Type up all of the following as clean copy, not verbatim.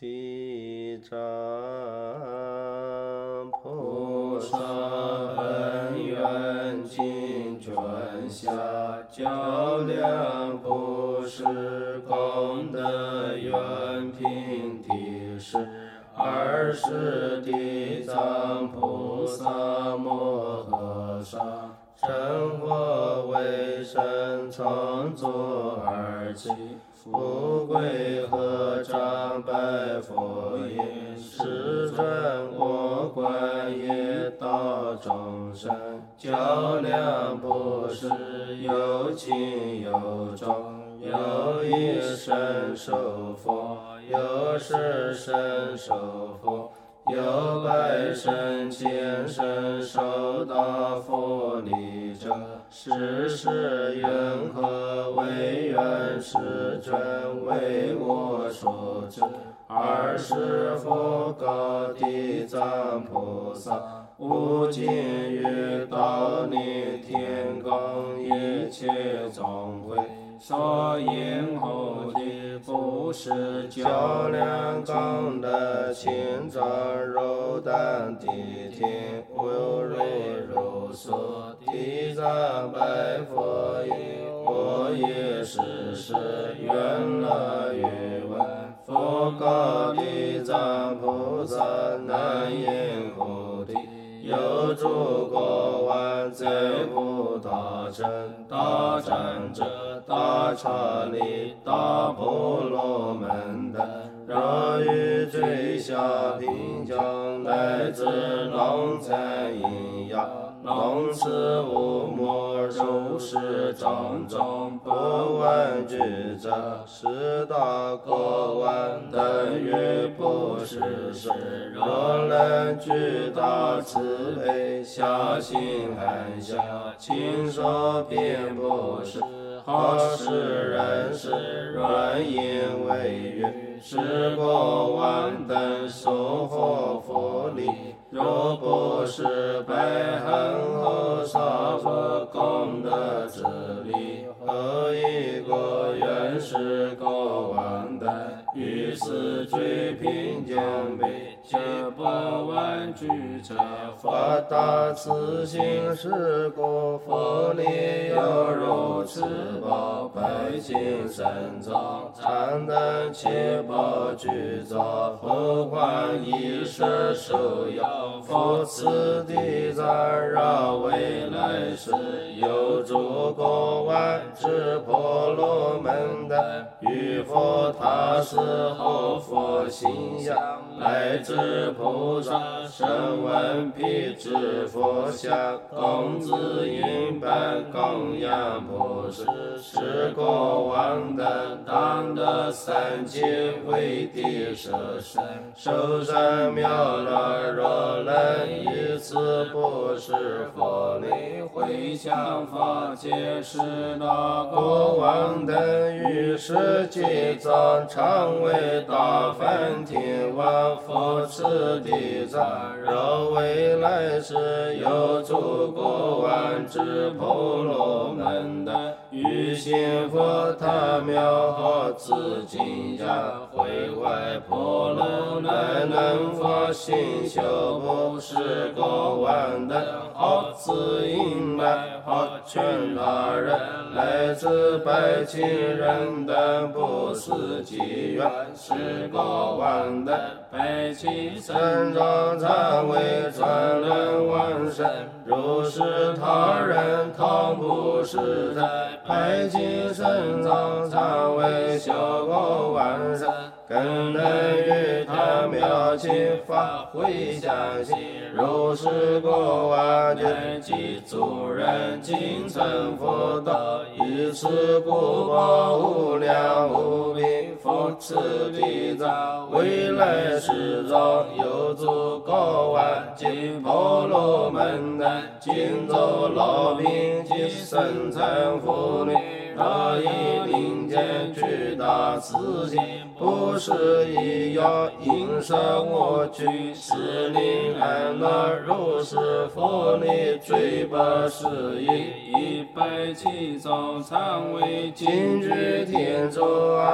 地藏菩萨本愿尽转下较量不施功德愿平地是二是地藏菩萨摩诃萨成佛为身从足而起富贵合掌拜佛言世尊我观业道众生较量不施有轻有重有一生受佛有十生受佛有百生千生受到佛力者是世缘何为愿世尊为我所知二是佛告地藏菩萨无尽于道力天宫一切总会所言后的不是较量功德心脏肉胆地天无瑞如所地藏拜佛言我也是世愿乐于闻佛告地藏菩萨难言乎地有诸国王在无大乘大战者大刹利大婆罗门等若于最下贫穷乃至农残阴阳农事无魔如是种种不问具者是大国王等于不是事若能具大慈悲下心含笑亲手便不是好事人是软言为语是国王等受佛力若不是百行后少佛功德之力何以国愿是国王等于是罪贫将被皆不万具者发大慈心是国佛力有如此宝百姓神藏常等七宝具造何况一时受要佛此地藏绕未来世有诸国王之婆罗门等于佛他是后佛形象乃至菩萨声闻辟支佛像供子因般供养不是是国王等当得三界为地舍身受善妙乐若能以此不是佛力回向法界是大国王等于是地藏常为大梵天王佛此地藏绕未来世有诸国王之婆罗门等于信佛他妙好自敬仰毁坏婆罗乃能发心修不是国王等好自隐瞒好劝他人乃至百姓人等不思己愿是国王等百姓神长常为传人往生如是他人同不是在百姓神长常为修国往生更能与他妙情法会相信如是国王人及诸人尽成佛道以此故报无量无边佛此地藏未来世中有诸国王及婆罗门等尽走老病及生产福利若以灵间巨大自信，不是以要应舍我居，是令安乐如是佛力最不是以100种常为金居天主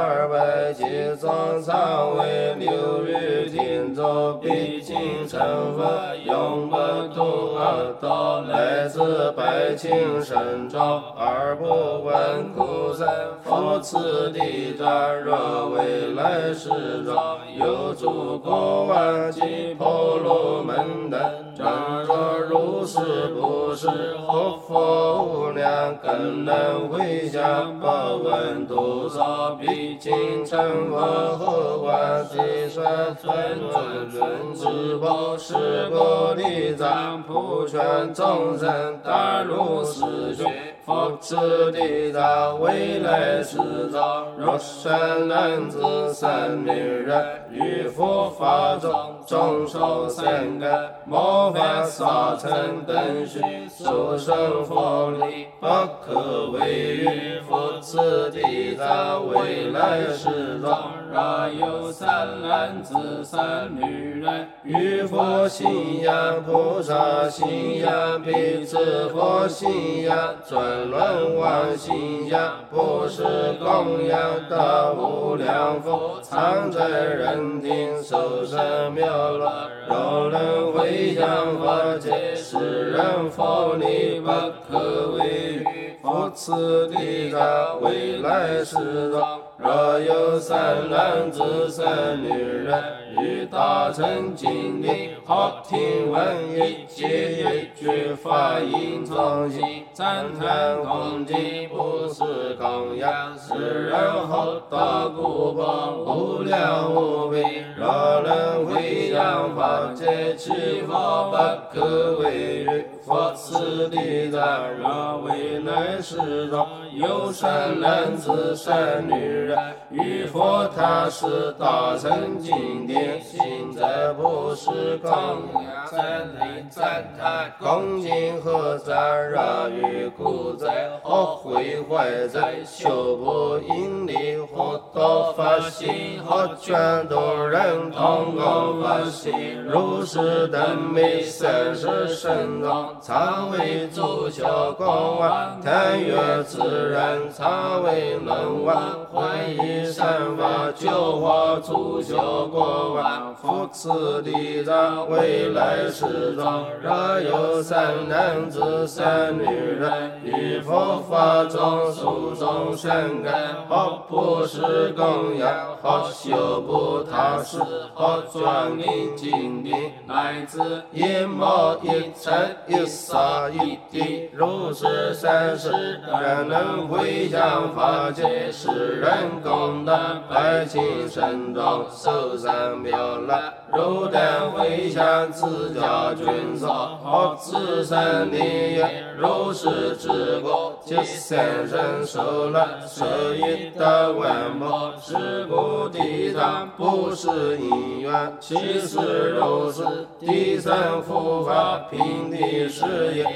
200种常为流于天主，毕竟成佛永不度恶道，来自百姓神咒而不闻苦声，复此地藏若未来世中有诸国王及婆罗门等，正若如是不是活佛无量更能回向不闻多少，毕竟成佛何况计算尊尊之宝，是故地藏普劝众生大如是学，复此地藏未来世中若善男子善女人于佛法中众受善根，莫法少成等须受生佛力，不可为喻。复此地藏未来世中若有善男子善女人于佛信仰菩萨信仰彼此佛信仰尊论王信仰不是供养的无量佛，常在人听受生妙乐，若能回向佛界，是人佛力不可为喻。复此地藏未来世中若有善男子善女人于大乘经典好听闻一切一句法音中心赞叹恭敬不是供养，是人后道故报无量无边，若能回向法界，其佛不可为喻。复此地藏若未来世中有善男子善女人于佛他是大乘经典行者不是供养赞礼赞叹恭敬合赞，若于故在或毁坏在修不因力或道法性或全都人同共法性，如是等美30圣中常为诸修公王贪欲自然，常为能王还以善法救化诸修国王。复此地藏未来世中若有善男子善女人于佛法中注重善根，或不是供养，或修不他事，或专念经典，乃至一毛一尘一沙一滴，如是30人能回向法界，是人功德百姓神中受善妙乐，如等回向自家君少，或自身利益，如是之果，即三生受乐，舍一得万宝，是故地藏不是因缘，其实如是，地藏护法平地事业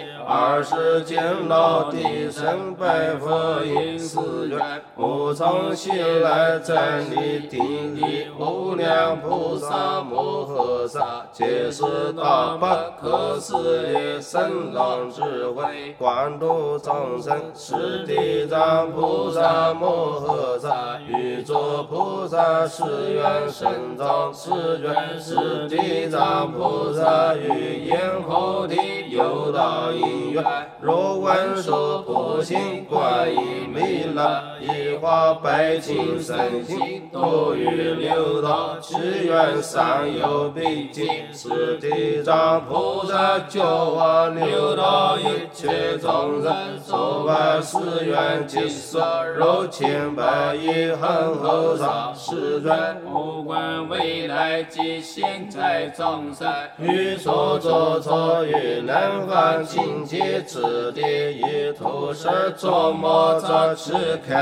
，20见老地生白佛因寺愿，无从西来赞礼顶礼无量菩萨摩诃萨，皆是大不可思议神通智慧，广度众生，是地藏菩萨摩诃萨，欲作菩萨誓愿神中誓愿，是地藏菩萨于咽喉地有道因缘，若闻说不信观音弥勒，一化百姓身心多于六道，其愿尚有毕竟，是地藏菩萨救化六道一切众生，所发誓愿即说，若千百亿恒河沙世尊，不管未来及现在众生，于所作错于能犯境界之地，以图是作魔者，只看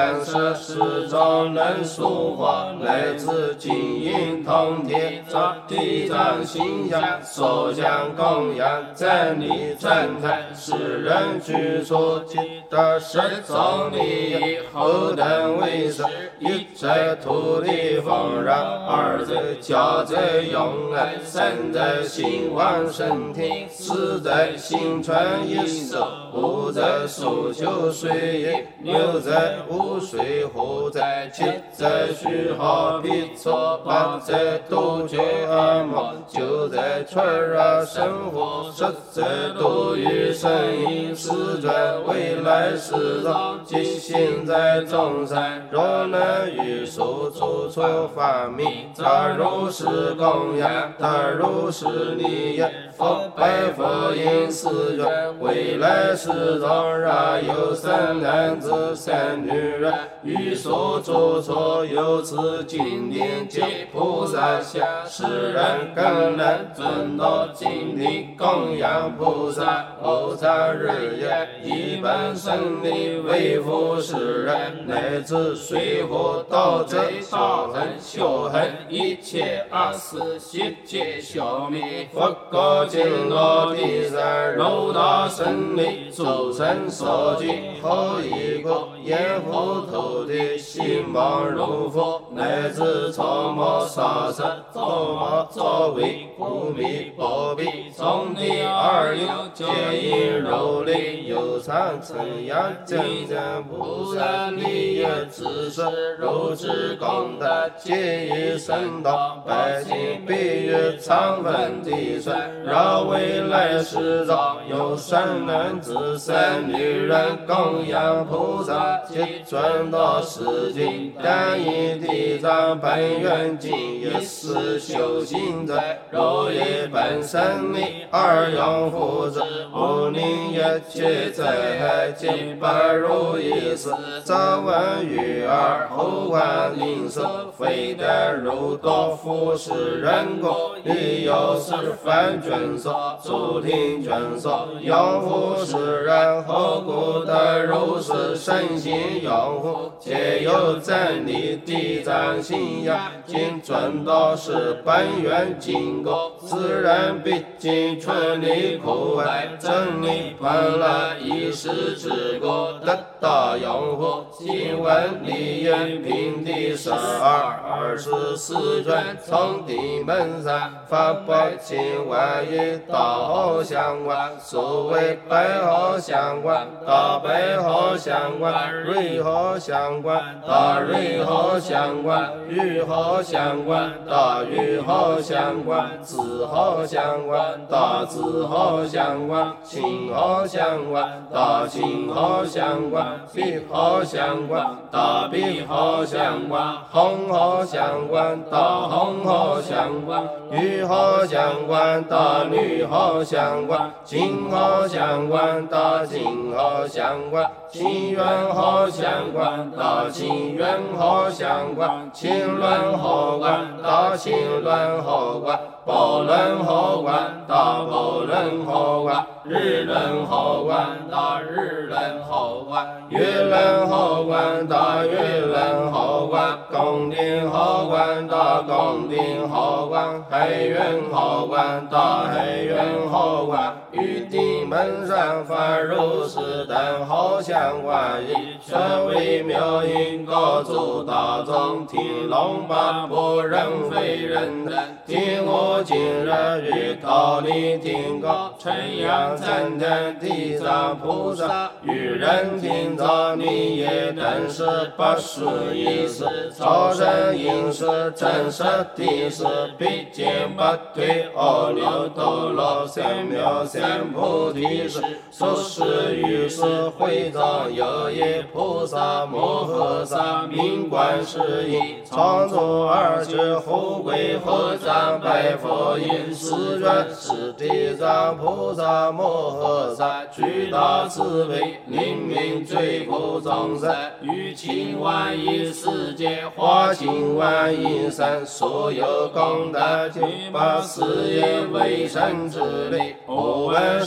三十四种能说话，来自金银铜铁，地藏形象，所向供养，真理正态，世人居所记得十种利益，后等为师，一在土地丰饶，二在家在永安，三在兴旺身体，四在心存一手，五在所求随业，六在无水火灾，七在虚耗必错，八在杜绝恶梦，九在春热生活，十在度于生因，十在未来世中，即现在众生，若能于所处处发明，得如是供养，得如是利益，佛白佛言是愿，未来世中若有三男子三女人，于所处处有此经典及菩萨像，世人更能遵到经典供养菩萨，无常日夜一本胜利为服世人，乃至水火斗贼道恨修恨，一切恶事悉皆消灭。佛告经罗地三柔道胜利，诸神所具后一个阎浮土地，心望如佛，乃至草木沙石，草木作为不灭不必，从地而有，皆因柔力，有常称扬真正菩萨利益之事，如之功德，皆于神道，百姓必于常分地水，若未来世中有三男子三女人供养菩萨，即转到世经，但以地藏本愿经一时修行者，若以本身力而用护之，无令一切灾害尽不如意事，则闻于耳，后观灵手，非得如多服侍人过，亦有十分眷属，诸听眷属，拥护世人，后故得如是身心拥护，皆有真理地藏信仰，今转到是本愿经过，自然必尽春离苦海，真理本来一时之过，得到拥护。今闻利益平地1224卷，从地门上发报千万亿道后相关，所谓白后相关，大白后相关，瑞后相关，大瑞后相关，玉后相关，大玉后相关，紫后相关，大紫后相关，青后相关，大青后相关，碧后相关，大碧后相关，红后相关，大红后相关，绿后相关，大绿后相关，金后相关，大金后相关，清源后相关，大清源后相关，清乱后关，大清乱后关，宝轮后关，大宝轮后关，日轮后关，大日轮后关，月轮后关，大月轮后关，宫顶后关，大宫顶后关，海源后关，大海源后关，于地门上发如是等后相关，以权为妙音告诸大众，听龙八部人非人等，听我今日与道理听告，称扬赞叹地藏菩萨，与人听着你也等是不是一时，超生应是真实地是，必见不退阿耨多罗三藐三菩提是，说是于是会中有一菩萨摩诃萨名观世音，常住而知富贵合掌拜佛言，世尊是地藏菩萨摩诃萨，具大慈悲，怜悯罪苦众生，于千万亿世界化千万亿身，所有功德尽不是以为生之力。我闻世尊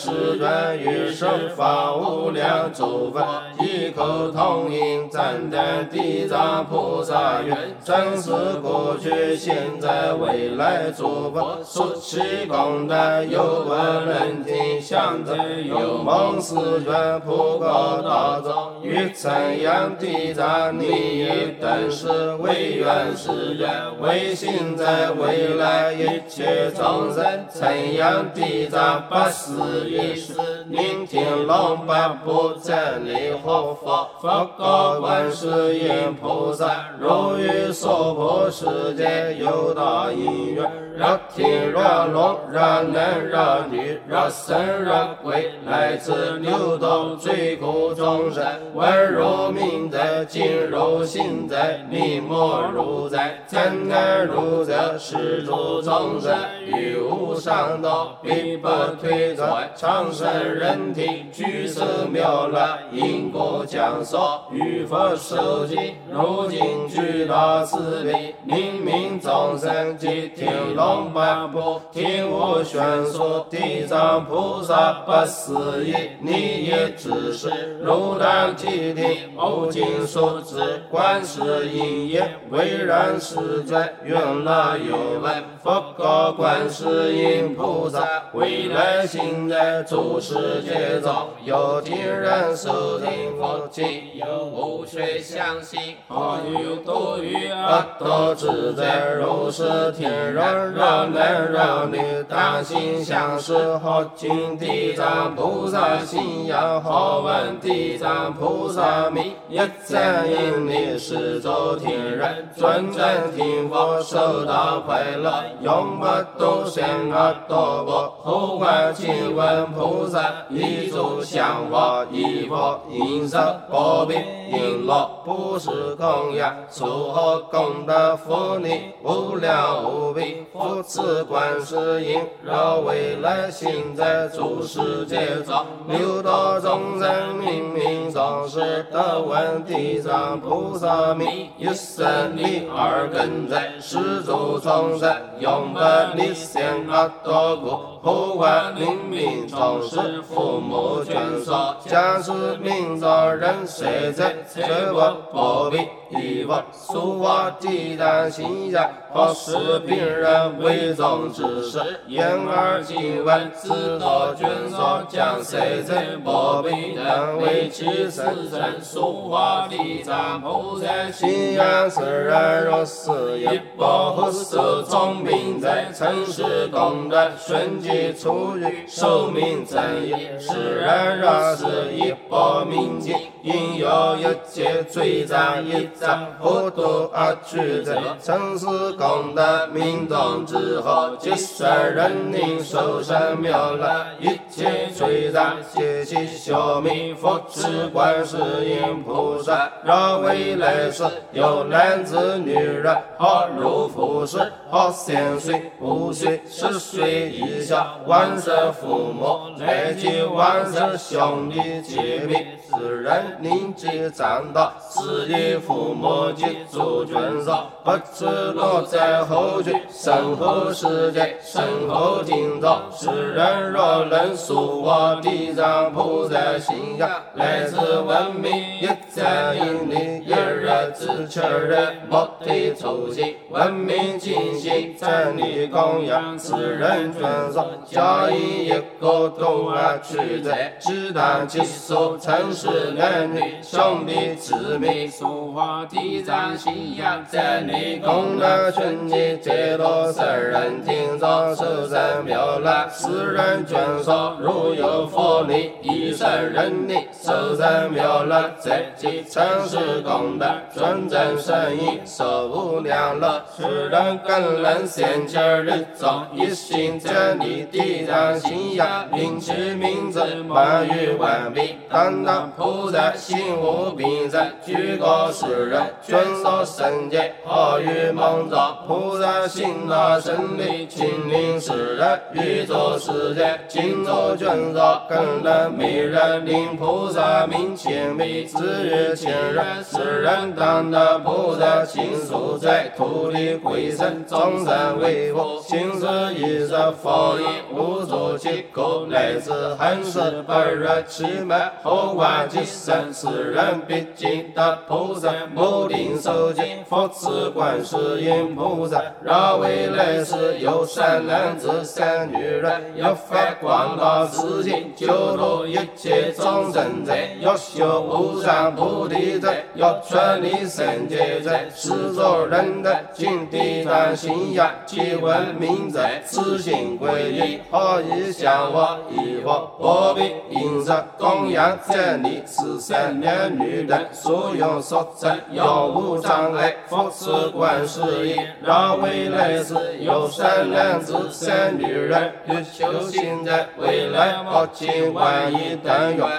转于十方无量诸佛，异口同音赞叹地藏菩萨云：真实过去现在未来诸佛，说其功德有闻能听，向者有梦世尊普告大众，于称扬地藏你以等是为愿是愿，为信在未来一切众生，称扬地藏不思议事，聆听龙八部真理活佛，佛告观世音菩萨，如于娑婆世界有大因缘，若天若龙若男若女若生若鬼，来自六道罪苦众生，闻如名者尽如心者，离莫如在，真难如者是诸众生，于无上道必不退转，长生人体居士妙乐，因果讲说于佛受记，如今具大慈悲，令民众生即听龙八部，听我宣说地藏菩萨不思议，你也只是如当谛听，偶经所知，观世音也为然世尊，愿乐有闻，佛告观世音菩萨，未来现在诸世界中，有听人受听佛经，有无学相信，何有多于耳朵之在，如是听人若男若女，当心相识，何敬地藏菩萨信仰，何闻地藏菩萨名，一赞因你是周听人，尊正听佛受到快乐，永不堕生恶道果，后观请问菩萨，一诸香花一佛应受波比璎珞，不是供养，出何功德福利无量无边，复次观世音，若未来现在诸世界中，六道众生冥冥总是得闻地藏菩萨名，一生离二根在，十诸众生永不离生恶道果，后观灵明总是父母眷属，将是命中人谁在，谁闻波比一佛说法地藏心下，或是病人为众之事，言而今闻，知道眷属将谁在波比等为其世人说法地藏菩萨信仰是人，若是一波和受众命在，曾是功德瞬即出于寿命正业，是人若是一波命尽，应有一切罪障一障不度而去者，曾是功德命中之后，即生人灵受生妙乐，一切罪障皆其消灭，佛智观世音菩萨，若未来世有男子女人，或如富士，或3岁5岁10岁以下，万世父母乃及万世兄弟姐妹，是人灵即长大，是以父母及诸眷属，不知落在后去，身后世界，身后听众，是人若能说法地藏菩萨信仰，来自文明一赞因力，一日之确认，目的初心，文明精进，真理供养，是人眷属，教义一个度而去在，只当其所曾是男女兄弟姊妹，说法地藏信仰，真理供养，群集皆多圣人听众，受生妙乐，是人眷属，如有佛力，一生人力，受生妙乐，在即曾是功德，尊正圣意，受无量乐，是人更能显而日中，一心真理地藏信仰，令其名字万于万变，当当菩萨心无病症，居高世人，遵守圣戒，何法与梦照，菩萨行大胜利，亲临世人，宇宙世界，金州卷绕，更能迷人，令菩萨名千米，至于千人，世人当得菩萨亲属在，土地归身，众生为佛，行事一时佛意，无足其苦，来自恒世本人，其门后观其身，世人必经得菩萨，目定受尽，佛慈观世音菩萨，让未来世有善男子善女人，要发广大慈心，救度一切众生者，要修无上菩提者，要全力圣洁者，是做人的尽地藏信仰，其闻名者，自信皈依，好意向我，以佛波比因着供养真理，是善男女人所用所证，有无障碍，佛慈观世音，让未来世有善男子善女人，欲修行者，未来80000000等用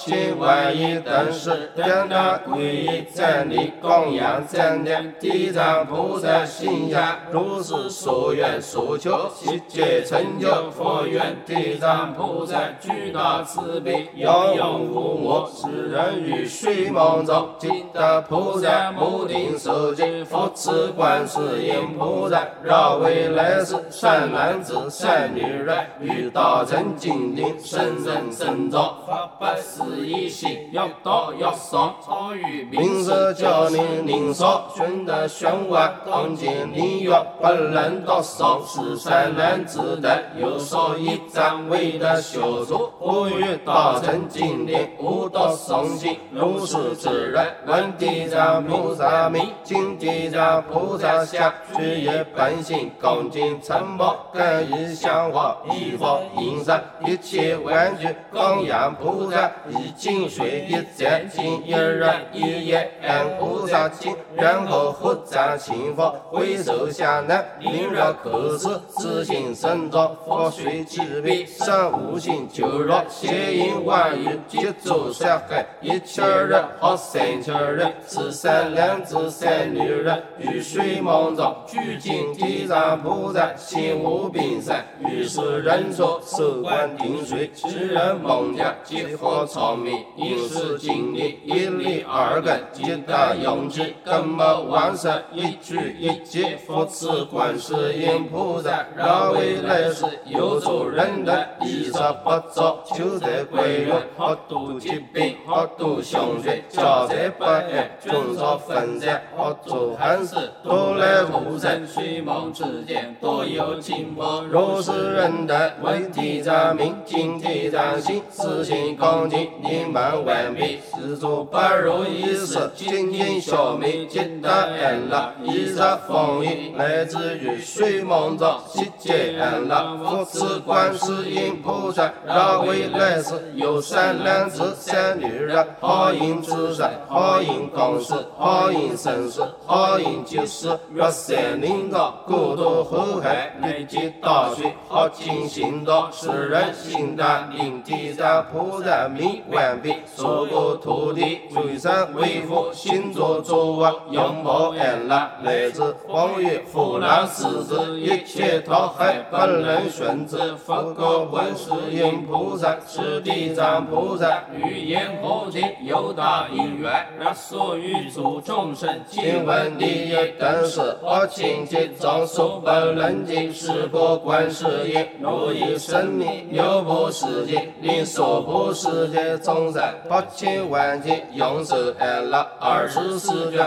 80000000等事，将他皈依真理，供养真念，地藏菩萨信仰，如是所愿所求，悉皆成就。佛愿地藏菩萨巨大慈悲，永永无我，世人于睡梦中，即得菩萨目定受尽，佛慈观世音菩萨，让未来世善男子善女人，遇大乘精进，生人生中，发百世一心，要道要爽，超于名色教令宁所，寻得玄幻，当今灵药，本人到手，是善男子的有所一张，为的修筑，不与大乘精进，无道诵经，如是之人，闻地藏菩萨名，敬地藏菩萨像，具业本性，恭敬承蒙，更以香火，以佛引上，一切玩具，供养菩萨，以净水一盏，敬一人一叶，按菩萨经，然后合掌请佛，挥手向南，令人可视，自信神作，佛水之笔，上无心求若，谐音万语，皆诸杀害，一切人和三千人，是善男子善女人，于睡梦中具敬地藏菩萨，心无病散，于是人说手观定水，其人梦见即获聪明，因是经历一力二根，即得勇气，根本完善，一举一击，佛慈观世音菩萨，让未来世有助人的一十八招，求在归元，好度疾病，好度凶水，消灾不安，均少分散，好做汉事，多来无人，睡梦之间多有惊波，若是人的为地藏名，敬地藏心，自信恭敬，年满完毕，施主不如意事，精进消灭，皆得安乐，一日风雨，来自于睡梦中，悉皆安乐，佛慈观世音菩萨，让未来世有善男子善女人，好因自身，好因公事，好因生死，好因救世，若善领导，孤独后海，累积大水，好尽行道，世人心大，因地藏菩萨名完毕，所过土地，最善为父，心作诸恶，永保安乐，来自风雨腐烂世子，一切讨害本人选择，佛告观世音菩萨，是地藏菩萨，语言菩提，有大因缘，让所欲诸众生，请问利益等事，我亲戚中所本人经，是过观世音，如意生命，有不世界，令所不世界众生80000000永世安乐，24卷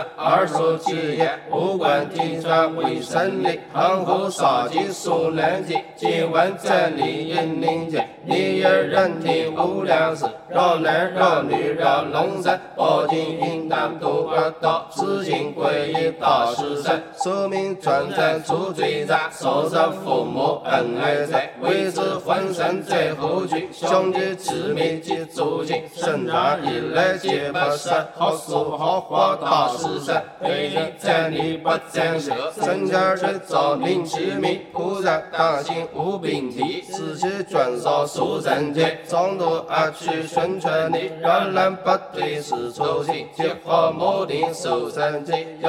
27页，无关地藏为胜利，行护杀机所难解，即闻真理引领解，利益人体无量事，绕男绕女绕龙神，报尽应当度恶道，自信皈依大师身，寿命转战除罪障，受着父母恩爱在，为之浑身在后去，兄弟姊妹及诸亲，生长以来皆不善，好说好话大师身，为人真理不沾舌，生家人造灵其名，菩萨当心无病体，自己转少数人界，中途而去宣传力，让人不对是初心，结合目定受生计，要修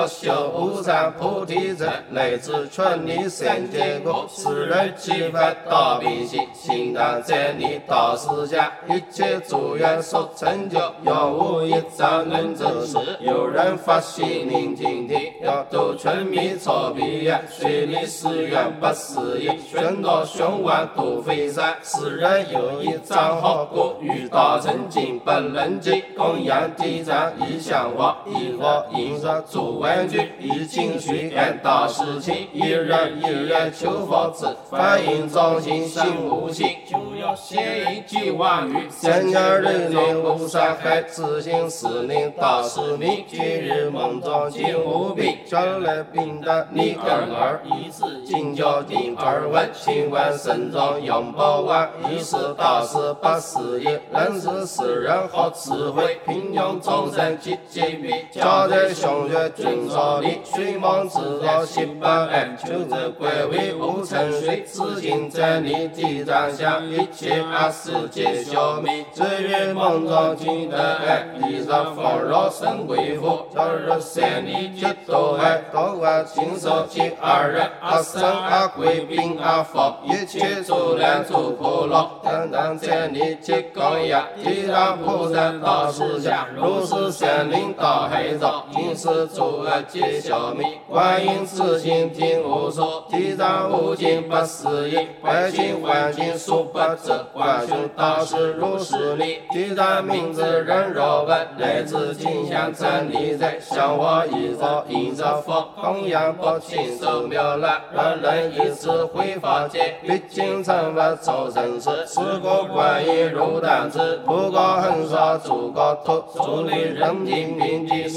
无上菩提者，来自权力三界国，世人启发大悲心，心当真理大释迦，一切诸愿所成就，有无一障能遮事。有人发心聆听听，要度全迷错彼岸，水里誓愿不思议，宣导雄万度非善。世人有一障好过，欲大成经不能及，供养地藏一向往，一佛应上诸万句，一情许愿大事情，一人求佛子，发音中心心无心，就要写一句妄语，三家人类无伤害，自信是令大使命，今日梦中尽无病，将来病的你儿一字经教定而闻，清官身中永保完，一是大事不思议，人是世人好智慧，平庸众生积极比，家在雄绝军少里，水梦制造西北岸，求者归为无尘水，自尽在你地藏下，一切阿世皆消灭，至于梦中尽得爱，衣裳丰饶身贵妇，朝日三里皆都爱，道观亲手及二人，阿僧阿贵宾阿佛，一切诸难诸苦恼，当当在你皆供养，地藏菩萨大释迦，如是山林大海造，尽是诸恶皆消灭，观音自性听无所，地藏无尽不思议，百姓环境数不知，观世大士如是理，地藏名字人若闻，来自金香真理在，香花一照映着佛，供养不亲手妙兰，让人一次回法界，毕竟成佛走生死，是个观音如担子，不过很少诸国土，处理人民命的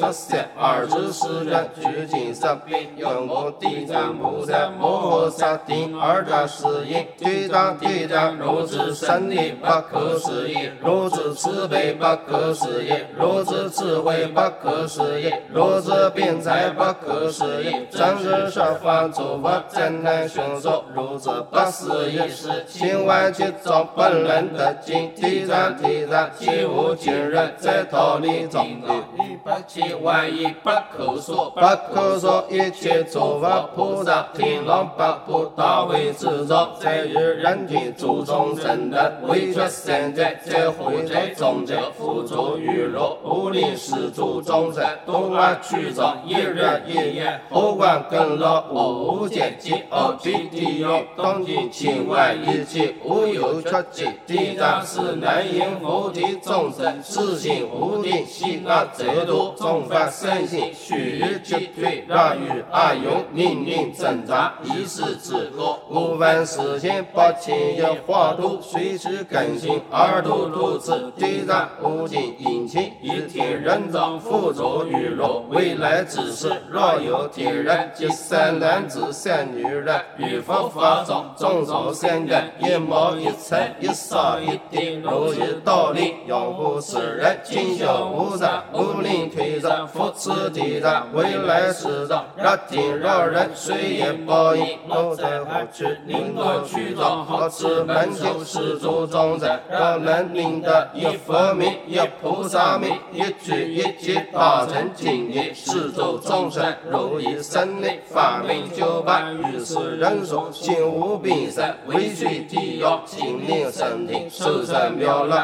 13、24人，取经生病，用过地藏菩萨摩诃萨定二大誓言，地藏如此神力不可思议，如此慈悲不可思议，如此智慧不可思议，如此辩才不可思议，真是十方诸佛真难寻索，如此不思议事，千万劫中不能得尽，地藏其无尽人，在道理中1700000亿不可说，一切诸佛菩萨天龙八部大会之中，在于人天诸众生的为觉三界，在会在中者付诸于肉，无令施诸众生，东岸去中，一日一夜，后观更乐无间及恶趣地狱，东经千万一切，无有缺迹，地藏是难应菩提众生，自性无定，悉阿则度，众法身心，须臾即退，让于阿勇，命令挣扎，一时之过，无分实现，不轻易化度，随时更新，二度度次，地藏无尽殷勤，一天人中付诸于肉，未来之事，若有天人及3男子3女人，于佛法中众受善根，一毛一尘一扫一定，如是道理，拥护世人，精修无上，无令推上，扶持地藏，未来世中，若听若人，虽也报应，都在何去？令多去中，好持门经，施诸众生，若能令得一佛名，一菩萨名，一句一句大成经义，施诸众生，如意胜利，法名900，于是人说，心无病生，为须地狱，心灵身体，受身妙乱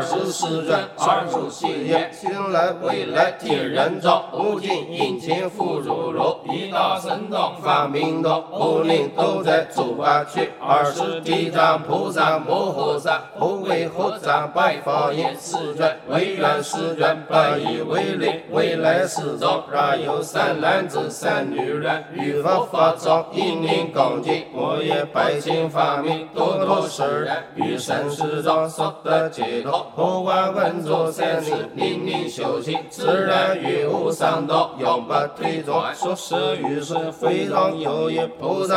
，24尊，传出心愿，醒来未来天人中，无尽殷勤付诸肉，一大神中发明中，无令都在诸法去，20地藏菩萨摩诃萨，后为护藏百法印4尊，为愿4尊，不以为力，未来世中，若有3男子3女人，于佛法中引领恭敬，我也百姓发明，多世人，于生死中所得解脱，后观文殊三力，令修行，自然于无上道，永不退转，说是于是非常有一菩萨名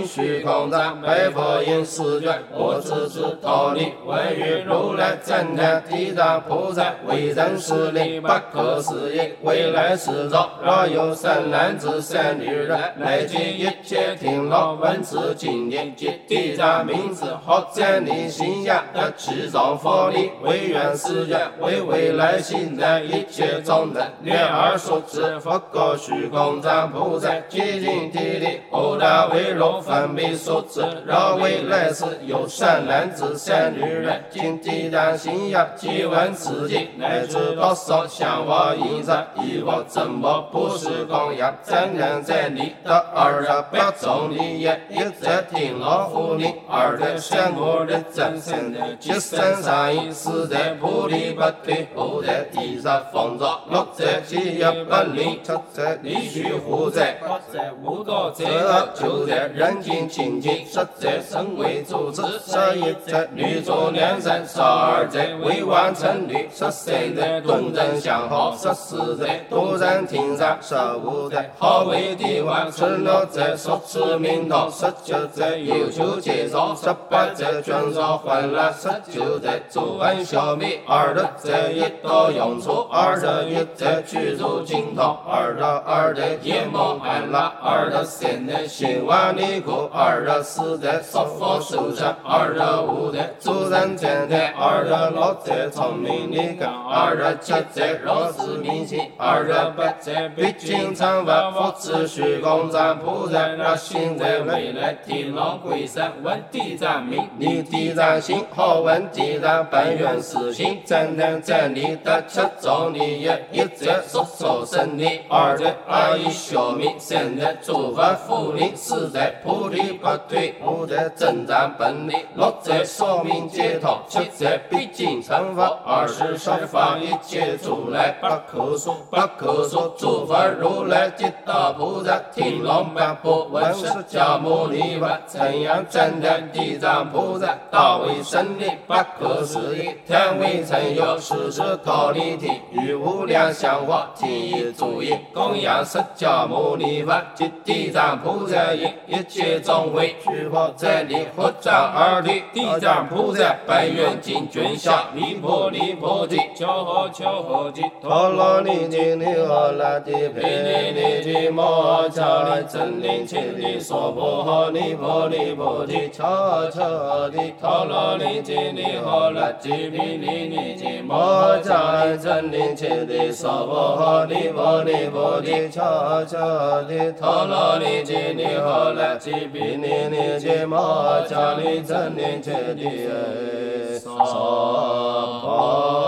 虚空藏，白佛言世卷，我自知道理，问于如来真言，地藏菩萨为人师令，不可思议，未来世中，若有善男子善女人，来尽一切听闻闻此经典及地藏名字，或真理信仰，得其中佛力，为愿世界，为未来现在一切众生，念而说之，佛告虚空藏菩萨，极尽地力，无大为荣，分别说之。若未来世有善男子善女人，经地藏信仰，即闻此经，乃至多少向我以上，以我真魔不是供养，真人真理得二十八种利益，一则听老福利，二则善果的真身的即生善意，四则菩提不退，五则地上风作，六则七业不离，七则离虚护者，八则无多罪恶，九则人尽清净，十则身为主持，十一则女主良善，十二则为王成律，十三则东正相好，十四则独然天上，十五则好为帝王，十六则说持名堂，十九则有求介绍，十八则捐少欢乐，十九则助恩消灭，二十则一道用处，二十一则居住净土，二十二则夜梦安乐，二十三则兴旺利苦，二十四则说佛受生，二十五则助人正德，二十六则聪明力感，二十七则若是迷信，二十八则必经常法，佛持虚空藏菩萨，让心在未来天龙归山，闻地藏名，你地藏心，好闻地藏本愿实行，真能真理得七种利益，一则说受生利，二则阿谀消灭，三则诸法福利，四则菩提不退，五则增长本领，六则寿命解脱，七则必经成佛，二十十方一切如来不可说，不可说诸佛如来即道菩萨，天龙八部闻释迦牟尼佛，怎样真正地藏菩萨，道为神力不可思议，天为成有，世事高离体，与无量香火，天意足印，供养释迦牟尼佛及地藏菩萨因，一切众会具佛真理，合掌而立，地藏菩萨本愿尽捐下，离婆离婆提，求诃求诃提，陀罗尼提尼诃那提毗尼尼提摩伽利真灵切利娑婆诃尼婆尼婆提，求诃求诃提，陀罗尼提尼诃那提毗尼尼提摩伽利真灵切利娑婆诃尼婆尼婆提，求诃求诃提，陀罗尼提尼诃那提毗尼尼提摩伽利真灵切利娑婆